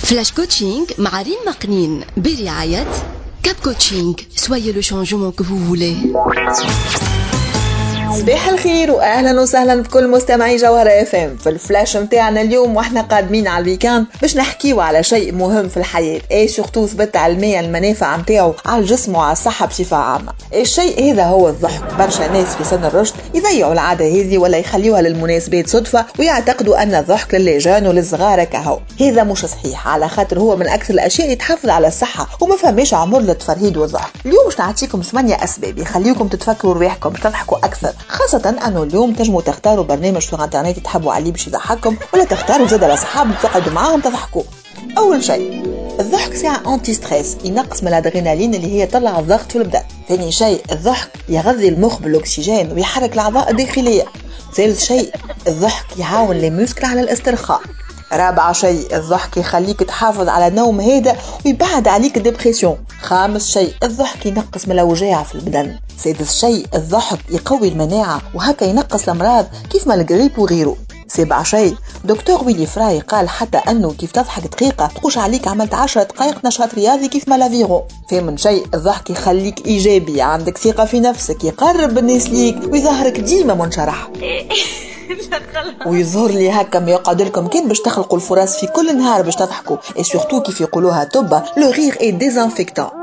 فلاش كوتشينغ مع ريم مقنين برعاية كاب كوتشينغ. Soyez le changement que vous voulez. صباح الخير واهلا وسهلا بكل مستمعي جوهرة اف ام في الفلاش متاعنا اليوم، واحنا قادمين على الويكاند باش نحكيو على شيء مهم في الحياة، اي سورتو ثبت علميا المنافع متاعو على الجسم وعلى الصحة بصفة عامة. الشيء هذا هو الضحك. برشا ناس في سن الرشد يضيعوا العادة هذه ولا يخليوها للمناسبات صدفة ويعتقدوا ان الضحك للجان وللصغار كهو. هذا مش صحيح، على خاطر هو من اكثر الاشياء اللي تحافظ على الصحة وما فهمش عمر للتفرهيد والضحك. اليوم باش نعطيكم 8 اسباب يخليوكم تتفكروا رواحكم باش تضحكوا اكثر، خاصة انه اليوم تنجموا تختاروا برنامج في انترنت تحبوا عليه باش يضحككم، ولا تختاروا زاد اصحابك تقعدوا معاهم تضحكوا. اول شيء، الضحك ساعة انتي ستريس، ينقص من الادرينالين اللي هي طلع الضغط في البدن. ثاني شيء، الضحك يغذي المخ بالاكسجين ويحرك الاعضاء الداخلية. ثالث شيء، الضحك يعاون لي موسكل على الاسترخاء. رابع شيء، الضحك يخليك تحافظ على نوم هادئ ويبعد عليك الدبريسيون. خامس شيء، الضحك ينقص من الأوجاع في البدن. سادس شيء، الضحك يقوي المناعة وهكا ينقص الأمراض كيف ما الجريب وغيره. سابع شيء، دكتور ويلي فراي قال حتى أنه كيف تضحك دقيقة تقوش عليك عملت 10 دقائق نشاط رياضي كيف ما لافيرو. ثامن شيء، الضحك يخليك إيجابي، عندك ثقة في نفسك، يقرب الناس ليك ويظهرك ديما منشرح. ويظهر لي هكا ما يقعد لكم كان باش تخلقوا الفرص في كل نهار باش تضحكوا، اي سورتو كيف يقولوها توبا لو ريغ اي ديزانفيكتون.